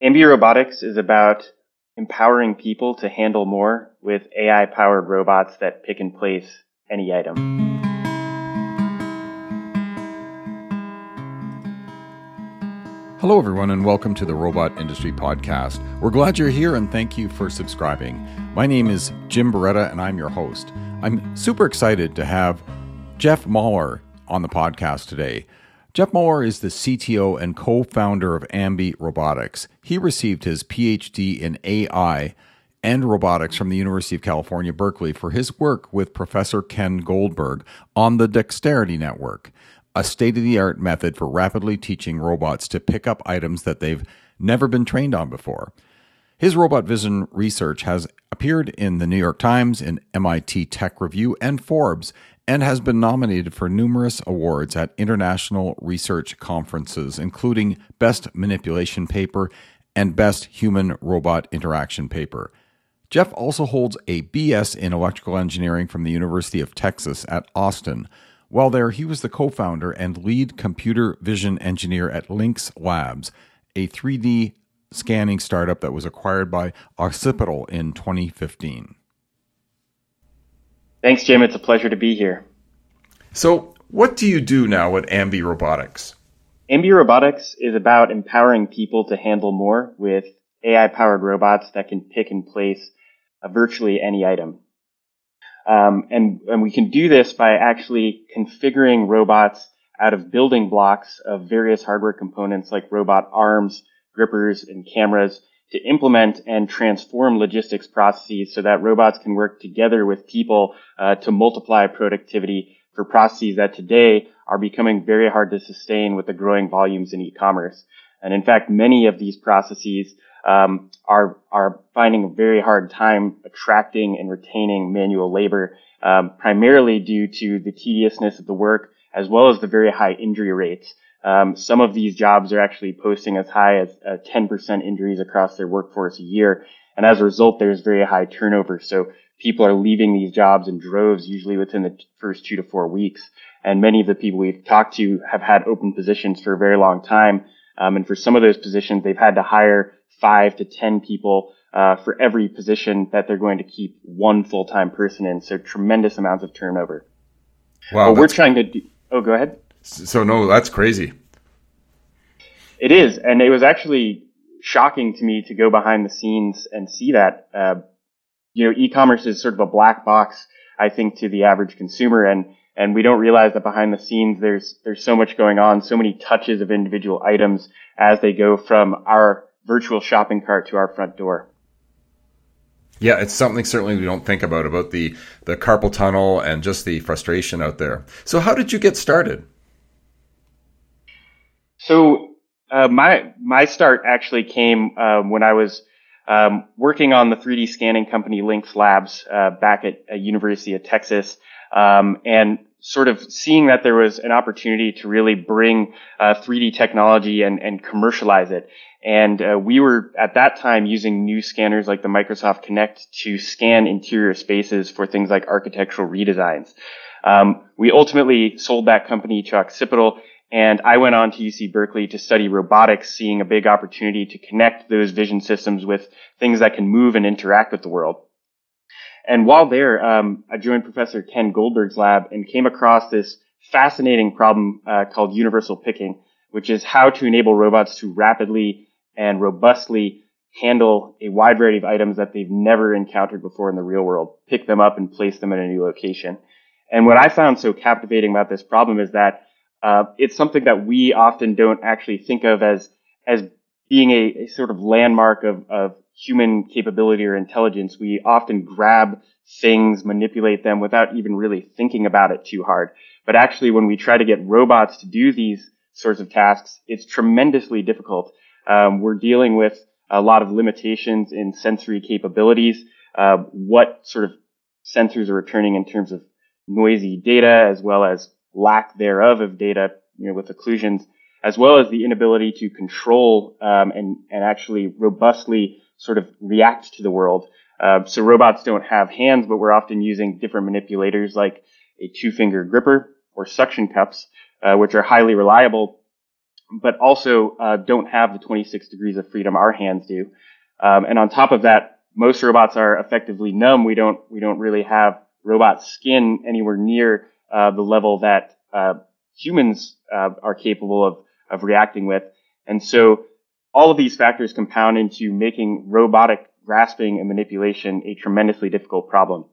Ambi Robotics is about empowering people to handle more with AI-powered robots that pick and place any item. Hello, everyone, and welcome to the Robot Industry Podcast. We're glad you're here and thank you for subscribing. My name is Jim Beretta and I'm your host. I'm super excited to have Jeff Mahler on the podcast today. Jeff Mahler is the CTO and co-founder of Ambi Robotics. He received his PhD in AI and robotics from the University of California, Berkeley for his work with Professor Ken Goldberg on the Dexterity Network, a state-of-the-art method for rapidly teaching robots to pick up items that they've never been trained on before. His robot vision research has appeared in the New York Times, in MIT Tech Review, and Forbes, and has been nominated for numerous awards at international research conferences, including Best Manipulation Paper and Best Human-Robot Interaction Paper. Jeff also holds a BS in Electrical Engineering from the University of Texas at Austin. While there, he was the co-founder and lead computer vision engineer at Lynx Labs, a 3D scanning startup that was acquired by Occipital in 2015. Thanks, Jim. It's a pleasure to be here. So, what do you do now at Ambi Robotics? Ambi Robotics is about empowering people to handle more with AI-powered robots that can pick and place virtually any item. And we can do this by actually configuring robots out of building blocks of various hardware components like robot arms, grippers, and cameras to implement and transform logistics processes so that robots can work together with people to multiply productivity for processes that today are becoming very hard to sustain with the growing volumes in e-commerce. And in fact, many of these processes are finding a very hard time attracting and retaining manual labor, primarily due to the tediousness of the work as well as the very high injury rates. Some of these jobs are actually posting as high as 10% injuries across their workforce a year. And as a result, there's very high turnover. So people are leaving these jobs in droves, usually within the first 2 to 4 weeks. And many of the people we've talked to have had open positions for a very long time. And for some of those positions, they've had to hire 5 to 10 people for every position that they're going to keep one full-time person in. So tremendous amounts of turnover. Wow. What we're trying to do. Oh, go ahead. So no, that's crazy. It is. And it was actually shocking to me to go behind the scenes and see that. E-commerce is sort of a black box, I think, to the average consumer. And we don't realize that behind the scenes, there's so much going on, so many touches of individual items as they go from our virtual shopping cart to our front door. Yeah, it's something certainly we don't think about the carpal tunnel and just the frustration out there. So how did you get started? So my start actually came when I was working on the 3D scanning company Lynx Labs back at University of Texas, and sort of seeing that there was an opportunity to really bring 3D technology and commercialize it. And we were at that time using new scanners like the Microsoft Kinect to scan interior spaces for things like architectural redesigns. We ultimately sold that company to Occipital, and I went on to UC Berkeley to study robotics, seeing a big opportunity to connect those vision systems with things that can move and interact with the world. And while there, I joined Professor Ken Goldberg's lab and came across this fascinating problem called universal picking, which is how to enable robots to rapidly and robustly handle a wide variety of items that they've never encountered before in the real world, pick them up and place them in a new location. And what I found so captivating about this problem is that it's something that we often don't actually think of as being a sort of landmark of human capability or intelligence. We often grab things, manipulate them without even really thinking about it too hard. But actually, when we try to get robots to do these sorts of tasks, it's tremendously difficult. We're dealing with a lot of limitations in sensory capabilities, what sort of sensors are returning in terms of noisy data, as well as lack thereof of data, with occlusions, as well as the inability to control and actually robustly sort of react to the world. So robots don't have hands, but we're often using different manipulators like a 2-finger gripper or suction cups, which are highly reliable, but also don't have the 26 degrees of freedom our hands do. And on top of that, most robots are effectively numb. We don't really have robot skin anywhere near the level that humans are capable of reacting with. And so all of these factors compound into making robotic grasping and manipulation a tremendously difficult problem.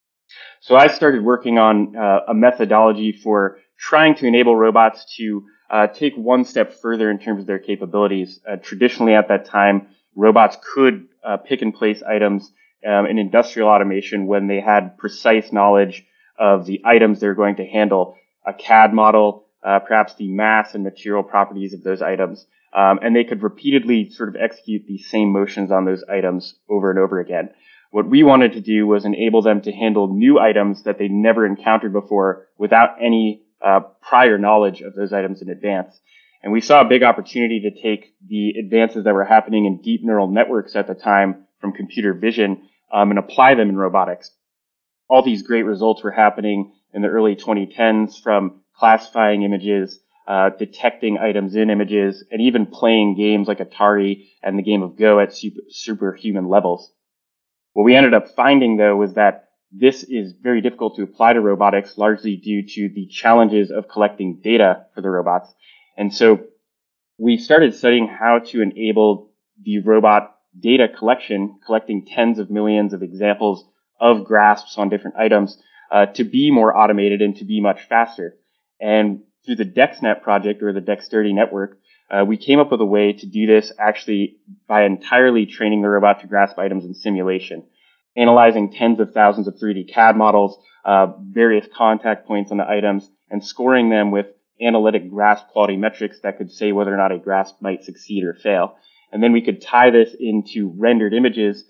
So I started working on a methodology for trying to enable robots to take one step further in terms of their capabilities. Traditionally at that time, robots could pick and place items in industrial automation when they had precise knowledge of the items they're going to handle, a CAD model, perhaps the mass and material properties of those items. And they could repeatedly sort of execute these same motions on those items over and over again. What we wanted to do was enable them to handle new items that they never encountered before without any prior knowledge of those items in advance. And we saw a big opportunity to take the advances that were happening in deep neural networks at the time from computer vision and apply them in robotics. All these great results were happening in the early 2010s, from classifying images, detecting items in images, and even playing games like Atari and the game of Go at superhuman levels. What we ended up finding, though, was that this is very difficult to apply to robotics, largely due to the challenges of collecting data for the robots. And so we started studying how to enable the robot data collecting tens of millions of examples of grasps on different items, to be more automated and to be much faster. And through the DexNet project, or the Dexterity Network, we came up with a way to do this actually by entirely training the robot to grasp items in simulation, analyzing tens of thousands of 3D CAD models, various contact points on the items, and scoring them with analytic grasp quality metrics that could say whether or not a grasp might succeed or fail. And then we could tie this into rendered images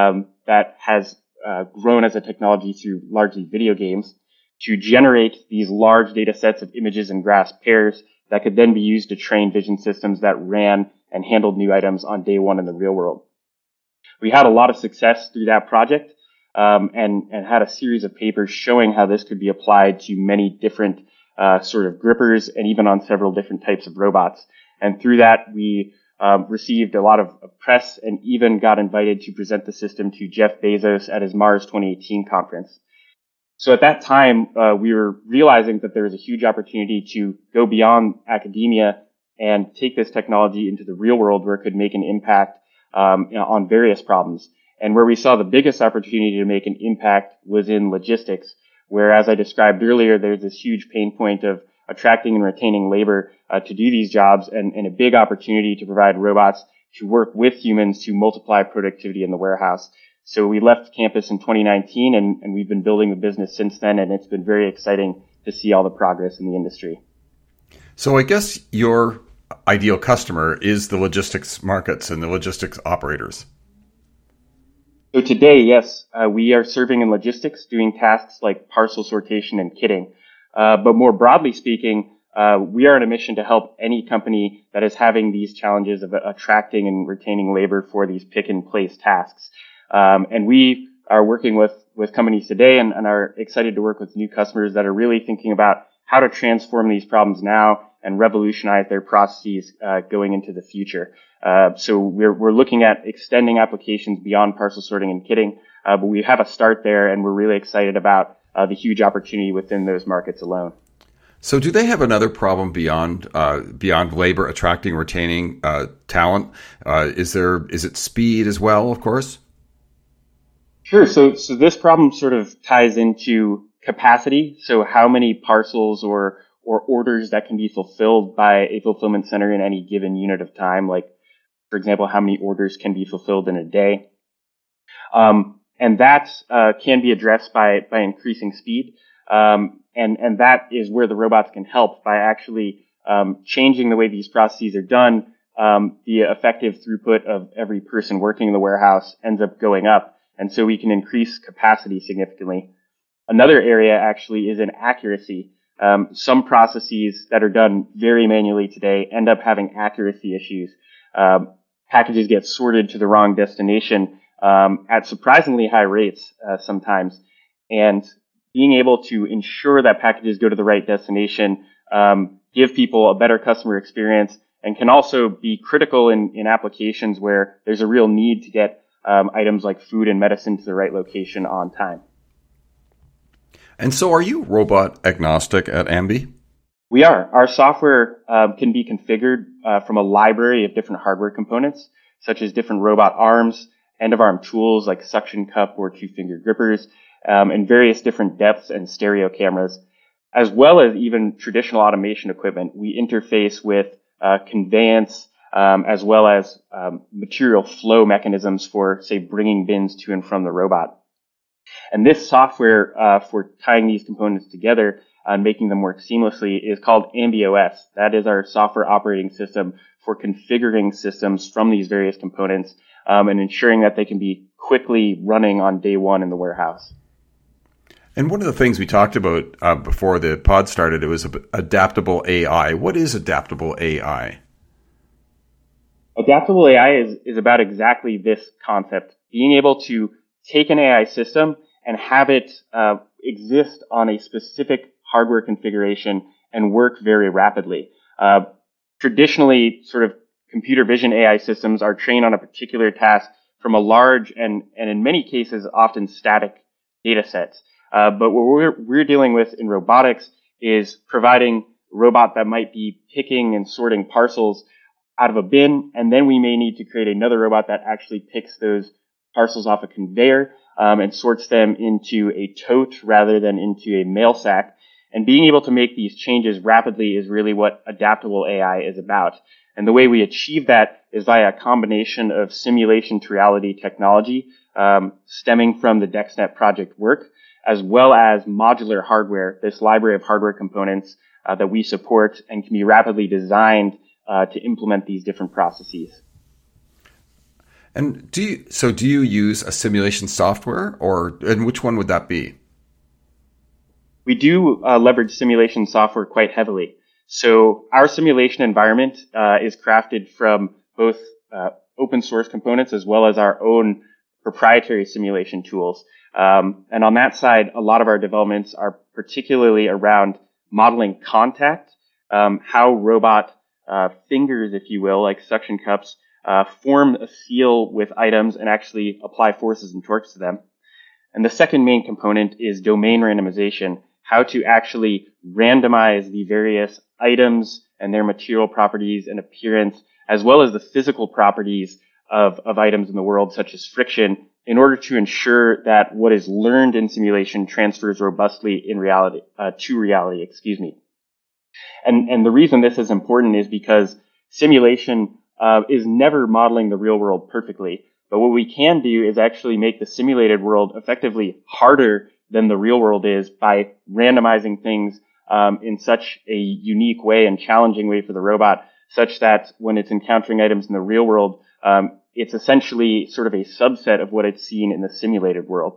that has grown as a technology through largely video games to generate these large data sets of images and grasp pairs that could then be used to train vision systems that ran and handled new items on day one in the real world. We had a lot of success through that project, and had a series of papers showing how this could be applied to many different sort of grippers and even on several different types of robots. And through that, we received a lot of press and even got invited to present the system to Jeff Bezos at his Mars 2018 conference. So at that time, we were realizing that there was a huge opportunity to go beyond academia and take this technology into the real world where it could make an impact on various problems. And where we saw the biggest opportunity to make an impact was in logistics, where, as I described earlier, there's this huge pain point of attracting and retaining labor to do these jobs, and a big opportunity to provide robots to work with humans to multiply productivity in the warehouse. So we left campus in 2019, and we've been building the business since then, and it's been very exciting to see all the progress in the industry. So I guess your ideal customer is the logistics markets and the logistics operators. So today, yes, we are serving in logistics, doing tasks like parcel sortation and kitting. But more broadly speaking, we are on a mission to help any company that is having these challenges of attracting and retaining labor for these pick and place tasks. And we are working with companies today and are excited to work with new customers that are really thinking about how to transform these problems now and revolutionize their processes going into the future. So we're looking at extending applications beyond parcel sorting and kitting, but we have a start there, and we're really excited about the huge opportunity within those markets alone. So do they have another problem beyond labor, attracting, retaining talent? Is it speed as well, of course? Sure. So this problem sort of ties into capacity. So how many parcels or orders that can be fulfilled by a fulfillment center in any given unit of time, like, for example, how many orders can be fulfilled in a day. And that can be addressed by increasing speed. And that is where the robots can help by actually changing the way these processes are done. The effective throughput of every person working in the warehouse ends up going up. And so we can increase capacity significantly. Another area actually is in accuracy. Some processes that are done very manually today end up having accuracy issues. Packages get sorted to the wrong destination at surprisingly high rates sometimes. And being able to ensure that packages go to the right destination, give people a better customer experience, and can also be critical in applications where there's a real need to get items like food and medicine to the right location on time. And so are you robot agnostic at Ambi? We are. Our software can be configured from a library of different hardware components, such as different robot arms, end-of-arm tools like suction cup or two-finger grippers, and various different depths and stereo cameras, as well as even traditional automation equipment. We interface with conveyance, as well as material flow mechanisms for, say, bringing bins to and from the robot. And this software for tying these components together and making them work seamlessly is called AmbiOS. That is our software operating system for configuring systems from these various components and ensuring that they can be quickly running on day one in the warehouse. And one of the things we talked about before the pod started, it was adaptable AI. What is adaptable AI? Adaptable AI is about exactly this concept, being able to take an AI system and have it exist on a specific hardware configuration and work very rapidly. Traditionally, sort of computer vision AI systems are trained on a particular task from a large and in many cases often static data sets. But what we're dealing with in robotics is providing a robot that might be picking and sorting parcels out of a bin, and then we may need to create another robot that actually picks those parcels off a conveyor and sorts them into a tote rather than into a mail sack. And being able to make these changes rapidly is really what adaptable AI is about. And the way we achieve that is via a combination of simulation to reality technology stemming from the DexNet project work, as well as modular hardware, this library of hardware components that we support and can be rapidly designed to implement these different processes. And do you use a simulation software, and which one would that be? We do leverage simulation software quite heavily. So our simulation environment is crafted from both open source components as well as our own proprietary simulation tools. And on that side, a lot of our developments are particularly around modeling contact, how robot fingers, if you will, like suction cups, form a seal with items and actually apply forces and torques to them. And the second main component is domain randomization, how to actually randomize the various items and their material properties and appearance, as well as the physical properties of items in the world, such as friction, in order to ensure that what is learned in simulation transfers robustly in reality, to reality, And the reason this is important is because simulation is never modeling the real world perfectly. But what we can do is actually make the simulated world effectively harder than the real world is by randomizing things in such a unique way and challenging way for the robot, such that when it's encountering items in the real world, it's essentially sort of a subset of what it's seen in the simulated world.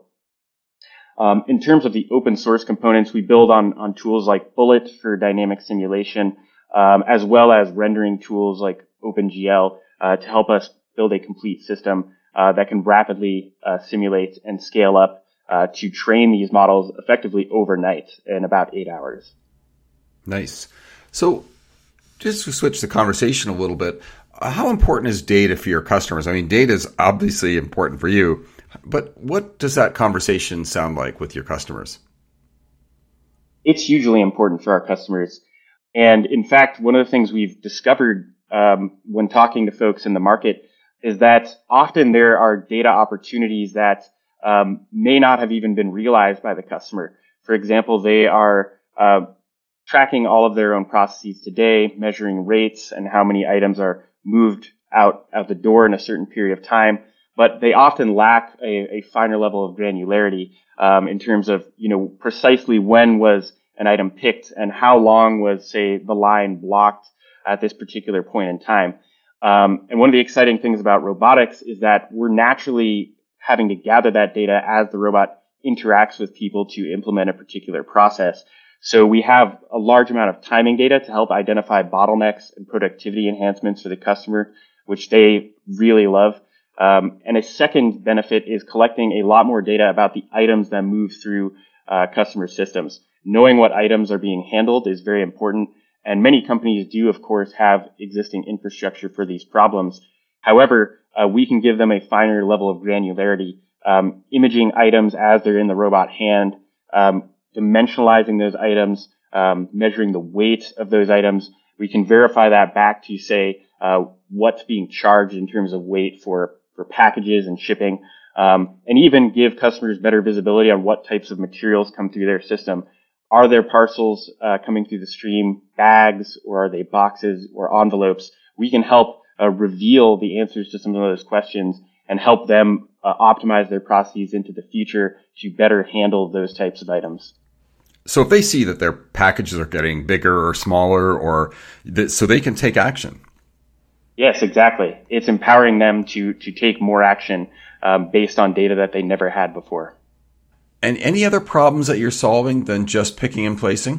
In terms of the open source components, we build on tools like Bullet for dynamic simulation, as well as rendering tools like OpenGL to help us build a complete system that can rapidly simulate and scale up to train these models effectively overnight in about 8 hours. Nice. So just to switch the conversation a little bit, how important is data for your customers? I mean, data is obviously important for you, but what does that conversation sound like with your customers? It's hugely important for our customers. And in fact, one of the things we've discovered when talking to folks in the market is that often there are data opportunities that may not have even been realized by the customer. For example, they are tracking all of their own processes today, measuring rates and how many items are moved out the door in a certain period of time, but they often lack a finer level of granularity in terms of, precisely when was an item picked and how long was, say, the line blocked at this particular point in time. And one of the exciting things about robotics is that we're naturally having to gather that data as the robot interacts with people to implement a particular process. So we have a large amount of timing data to help identify bottlenecks and productivity enhancements for the customer, which they really love. And a second benefit is collecting a lot more data about the items that move through customer systems. Knowing what items are being handled is very important. And many companies do, of course, have existing infrastructure for these problems. However, we can give them a finer level of granularity, imaging items as they're in the robot hand, dimensionalizing those items, measuring the weight of those items. We can verify that back to, say, what's being charged in terms of weight for packages and shipping, and even give customers better visibility on what types of materials come through their system. Are there parcels coming through the stream, bags, or are they boxes or envelopes? We can help reveal the answers to some of those questions and help them optimize their processes into the future to better handle those types of items. So if they see that their packages are getting bigger or smaller, so they can take action. Yes, exactly. It's empowering them to take more action based on data that they never had before. And any other problems that you're solving than just picking and placing?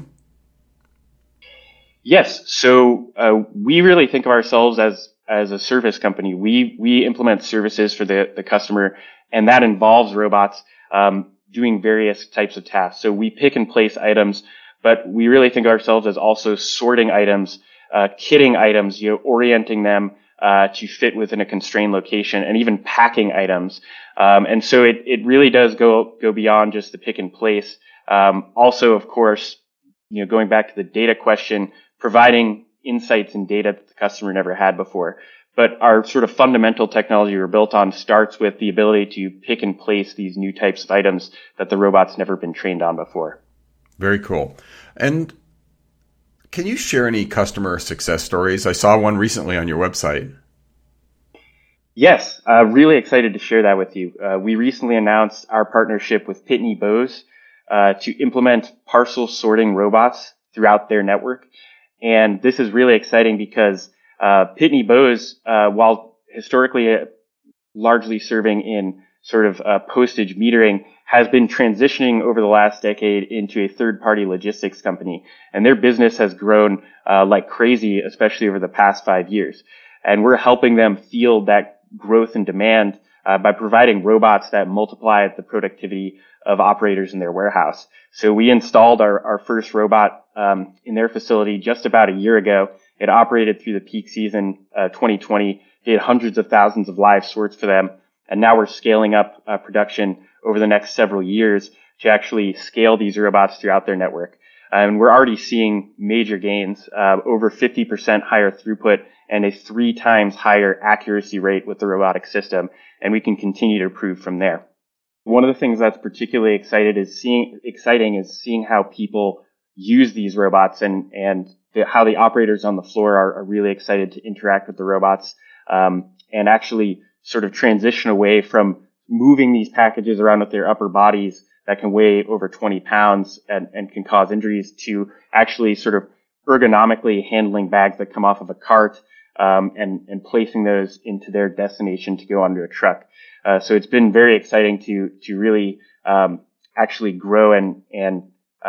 Yes. So we really think of ourselves as a service company. We implement services for the customer, and that involves robots doing various types of tasks. So we pick and place items, but we really think of ourselves as also sorting items, kitting items, orienting them to fit within a constrained location, and even packing items. And so it really does go beyond just the pick and place. Also, of course, going back to the data question, providing insights and data that the customer never had before. But our sort of fundamental technology we're built on starts with the ability to pick and place these new types of items that the robot's never been trained on before. Very cool. And can you share any customer success stories? I saw one recently on your website. Yes, really excited to share that with you. We recently announced our partnership with Pitney Bowes to implement parcel sorting robots throughout their network. And this is really exciting because Pitney Bowes, while historically largely serving in sort of postage metering, has been transitioning over the last decade into a third-party logistics company. And their business has grown like crazy, especially over the past 5 years. And we're helping them field that growth and demand by providing robots that multiply the productivity of operators in their warehouse. So we installed our first robot in their facility just about a year ago. It operated through the peak season 2020, did hundreds of thousands of live sorts for them. And now we're scaling up production over the next several years to actually scale these robots throughout their network. And we're already seeing major gains, over 50% higher throughput and a 3 times higher accuracy rate with the robotic system. And we can continue to improve from there. One of the things that's particularly exciting is seeing how people use these robots and how the operators on the floor are really excited to interact with the robots and actually sort of transition away from moving these packages around with their upper bodies that can weigh over 20 pounds and can cause injuries to actually sort of ergonomically handling bags that come off of a cart and placing those into their destination to go onto a truck. So it's been very exciting to really actually grow and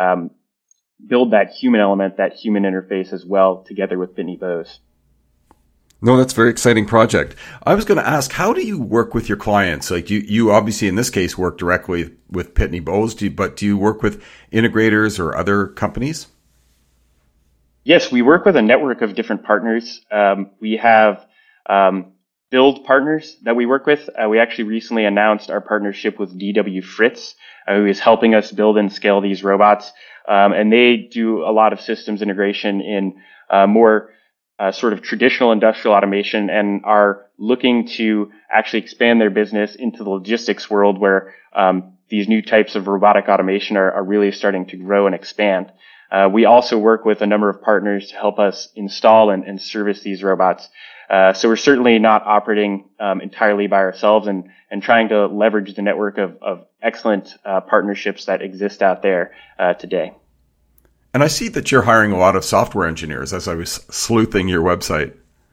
build that human element, that human interface as well, together with Pitney Bowes. No, that's a very exciting project. I was going to ask, how do you work with your clients? Like you obviously in this case work directly with Pitney Bowes, but do you work with integrators or other companies? Yes, we work with a network of different partners. We have build partners that we work with. We actually recently announced our partnership with DW Fritz, who is helping us build and scale these robots. And they do a lot of systems integration in more sort of traditional industrial automation and are looking to actually expand their business into the logistics world where these new types of robotic automation are really starting to grow and expand. We also work with a number of partners to help us install and service these robots. So we're certainly not operating entirely by ourselves and trying to leverage the network of excellent partnerships that exist out there today. And I see that you're hiring a lot of software engineers as I was sleuthing your website.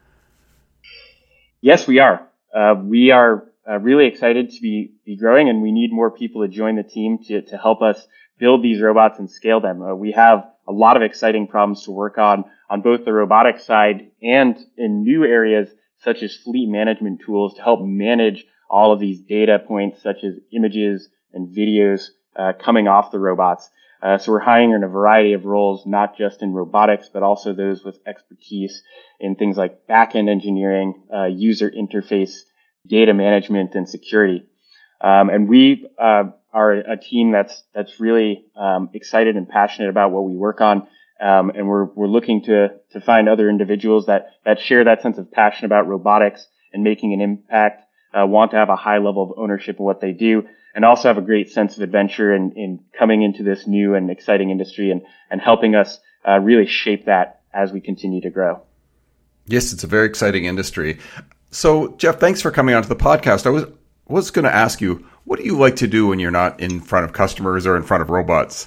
Yes, we are. We are really excited to be growing, and we need more people to join the team to help us build these robots and scale them. We have a lot of exciting problems to work on both the robotic side and in new areas such as fleet management tools to help manage all of these data points such as images and videos coming off the robots. So we're hiring in a variety of roles, not just in robotics, but also those with expertise in things like back-end engineering, user interface, data management, and security. And we are a team that's really excited and passionate about what we work on. And we're looking to find other individuals that share that sense of passion about robotics and making an impact, want to have a high level of ownership of what they do, and also have a great sense of adventure in coming into this new and exciting industry and helping us really shape that as we continue to grow. Yes, it's a very exciting industry. So, Jeff, thanks for coming onto the podcast. I was going to ask you, what do you like to do when you're not in front of customers or in front of robots?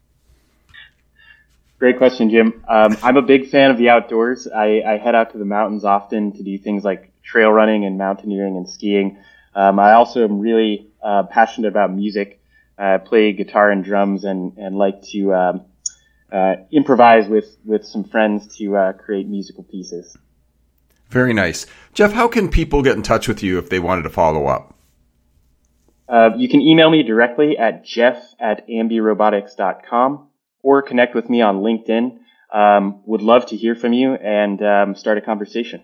Great question, Jim. I'm a big fan of the outdoors. I head out to the mountains often to do things like trail running and mountaineering and skiing. I also am really passionate about music. I play guitar and drums and like to improvise with some friends to create musical pieces. Very nice. Jeff, how can people get in touch with you if they wanted to follow up? You can email me directly at jeff@ambirobotics.com or connect with me on LinkedIn. Would love to hear from you and start a conversation.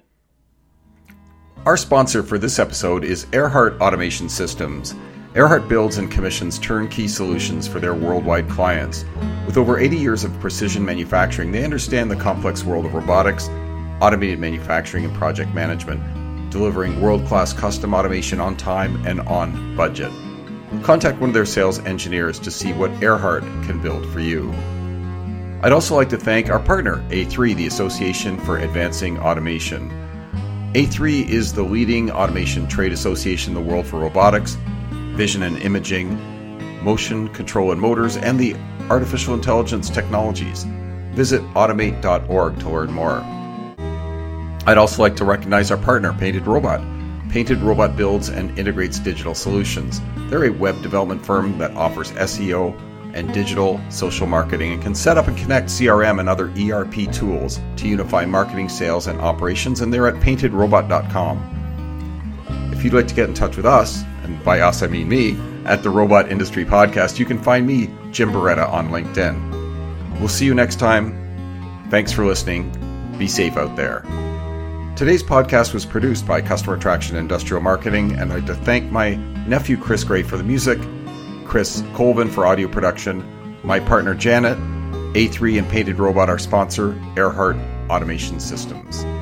Our sponsor for this episode is Earhart Automation Systems. Earhart builds and commissions turnkey solutions for their worldwide clients. With over 80 years of precision manufacturing, they understand the complex world of robotics, automated manufacturing, and project management, delivering world-class custom automation on time and on budget. Contact one of their sales engineers to see what Earhart can build for you. I'd also like to thank our partner, A3, the Association for Advancing Automation. A3 is the leading automation trade association in the world for robotics, vision and imaging, motion, control and motors, and the artificial intelligence technologies. Visit automate.org to learn more. I'd also like to recognize our partner, Painted Robot. Painted Robot builds and integrates digital solutions. They're a web development firm that offers SEO and digital social marketing and can set up and connect CRM and other ERP tools to unify marketing, sales, and operations, and they're at paintedrobot.com. If you'd like to get in touch with us, and by us I mean me, at the Robot Industry Podcast, you can find me, Jim Beretta, on LinkedIn. We'll see you next time. Thanks for listening. Be safe out there. Today's podcast was produced by Customer Attraction Industrial Marketing, and I'd like to thank my nephew Chris Gray for the music, Chris Colvin for audio production, my partner Janet, A3 and Painted Robot, our sponsor, Earhart Automation Systems.